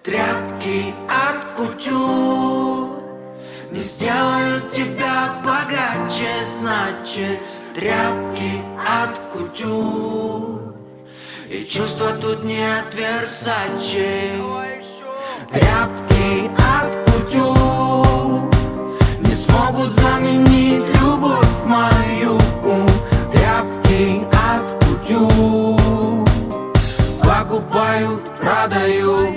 Тряпки от кутюр не сделают тебя богаче, значит, тряпки от кутюр. И чувства тут не от Версаче. Тряпки от кутюр не смогут заменить любовь мою. Тряпки от кутюр покупают, продают.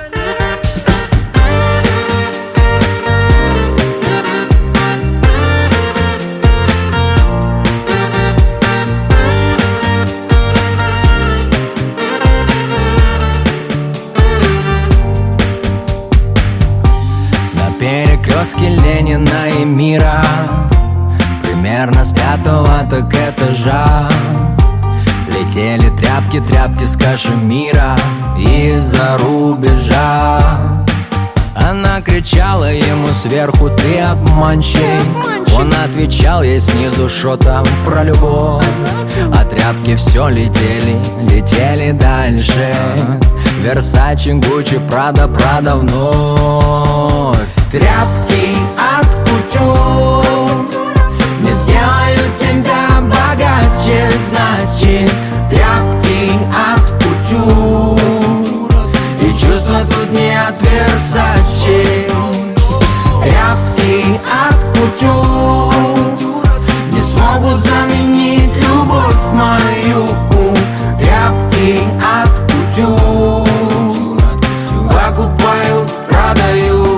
Перекрестки Ленина и Мира, примерно с 5-го так этажа, летели тряпки с кашемира из-за рубежа. Она кричала ему сверху: ты обманщик. Он отвечал ей снизу шотом про любовь. А тряпки все летели дальше. Версаче, Гуччи, Прада вновь. Тряпки от кутюр не сделают тебя богаче, значит, тряпки от кутюр. И чувства тут не от Версаче. Тряпки от кутюр не смогут заменить любовь мою. Тряпки от кутюр покупают, продают.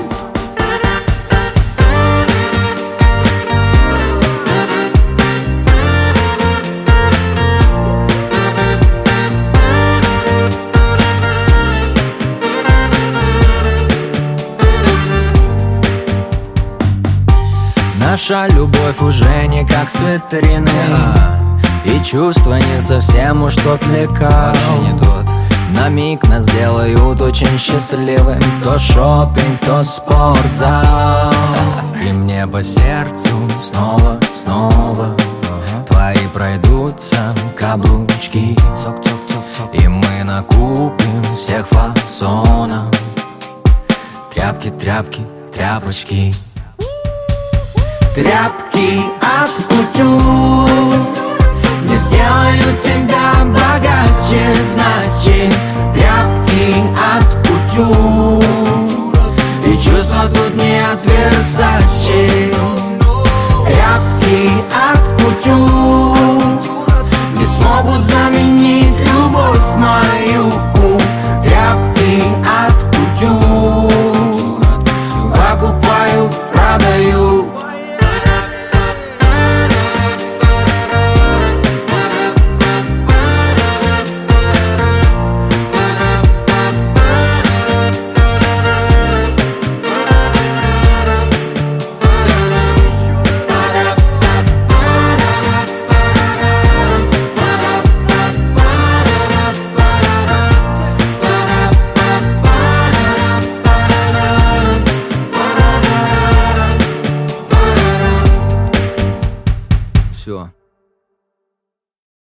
Наша любовь уже не как с витрины, и чувства не совсем уж тот лекарь. Вообще не тот. На миг нас делают очень счастливым. То шопинг, то спортзал. И мне по сердцу снова твои пройдутся каблучки. И мы накупим всех фасонов. Тряпки, тряпочки. Тряпки от кутюр не сделают тебя богаче, значит, тряпки от кутюр. И чувства тут не от Версаче.